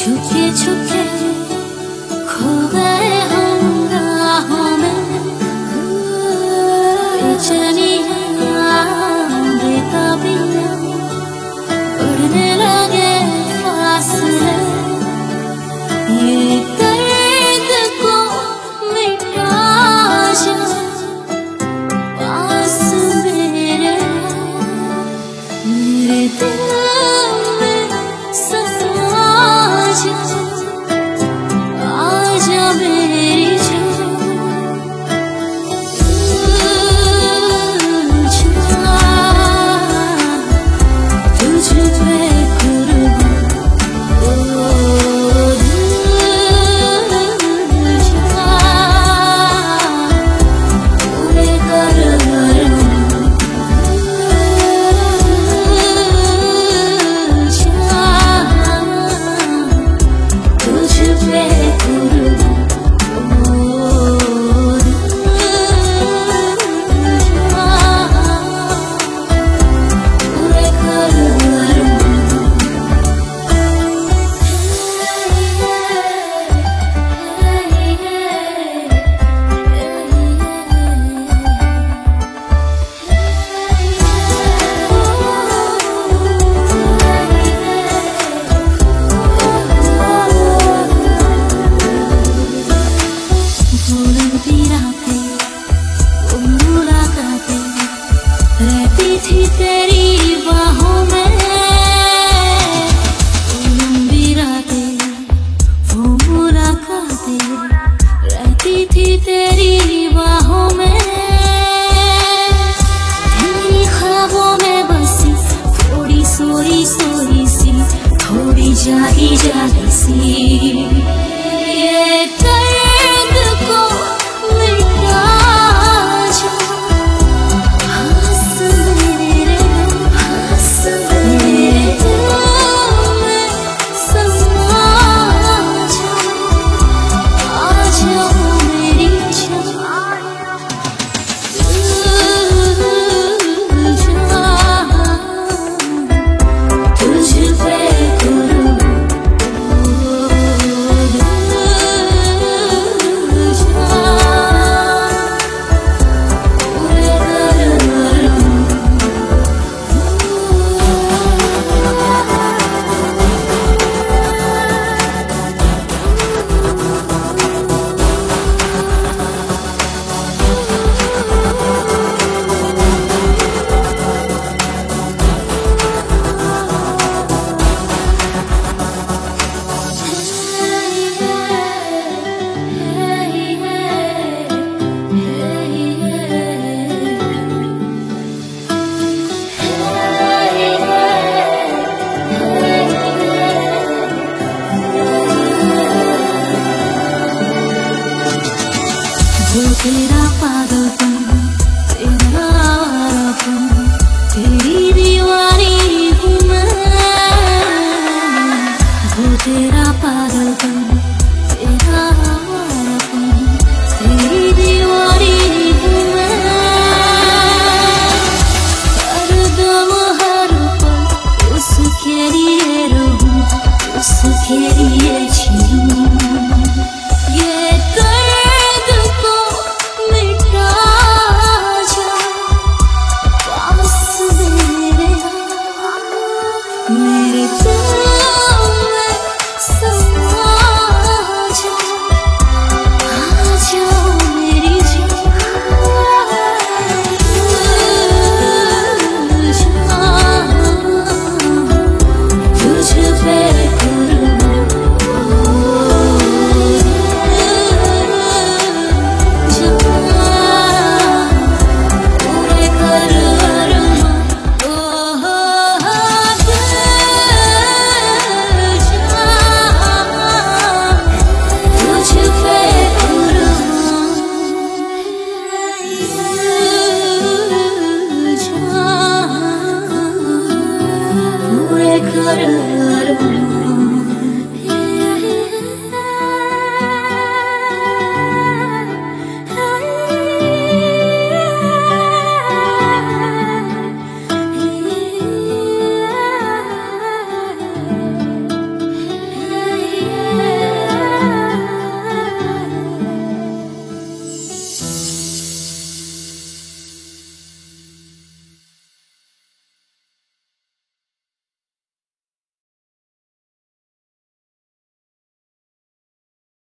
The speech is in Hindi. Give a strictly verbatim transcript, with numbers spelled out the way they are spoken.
छुपके छुपके खो गए हम राहों में, बेचैनियां बेताबियां उड़ने लगे फासले, ये दर्द को मिटा जा पास मेरे, मेरे दिल में समा जा, आजा मेरी जान, तुझ पे कुर्बान, ओ थी तेरी बाहों में, लंबी रातें वो मुलाकातें रहती थी तेरी बाहों में, तेरी ख्वाबों में बसी थोड़ी सोई सोई सी, थोड़ी जागी जागी सी, ये दर्द को मिटा जा तेरा पागलपन, तेरा आवारापन, तेरी दीवानी हूँ मैं, वो तेरा पागलपन, तेरा आवारापन, तेरी दीवानी हूँ मैं, हर दम हर पल उसके लिए रहूँ, उसके लिए जीऊँ, ये दर्द को मिटा जा पास मेरे, मेरे दिल में समा जा, आजा मेरी जान, तुझ पे कुर्बान, कर